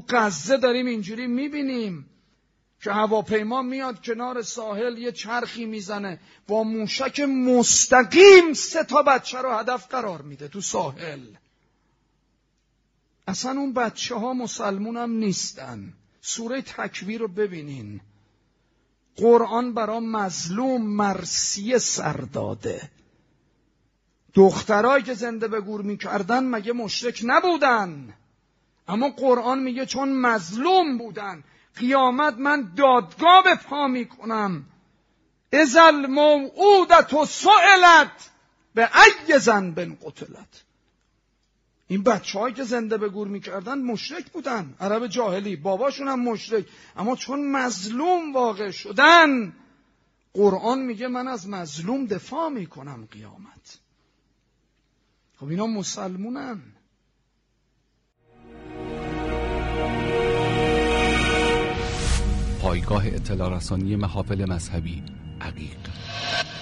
غزه داریم اینجوری میبینیم که هواپیما میاد کنار ساحل یه چرخی میزنه با موشک مستقیم 3 بچه رو هدف قرار میده تو ساحل. اصلا اون بچه ها مسلمون هم نیستن. سوره تکویر رو ببینین. قرآن برا مظلوم مرثیه سر داده. دخترایی که زنده به گور میکردن مگه مشرک نبودن؟ اما قرآن میگه چون مظلوم بودن قیامت من دادگاه به پا میکنم. اذا الموعودة سئلت بأی ذنب قتلت. این بچه‌هایی که زنده به گور میکردن مشرک بودن، عرب جاهلی، باباشون هم مشرک، اما چون مظلوم واقع شدن قرآن میگه من از مظلوم دفاع میکنم قیامت. خب اینا مسلمونن. پایگاه اطلاع رسانی محافل مذهبی عقیق.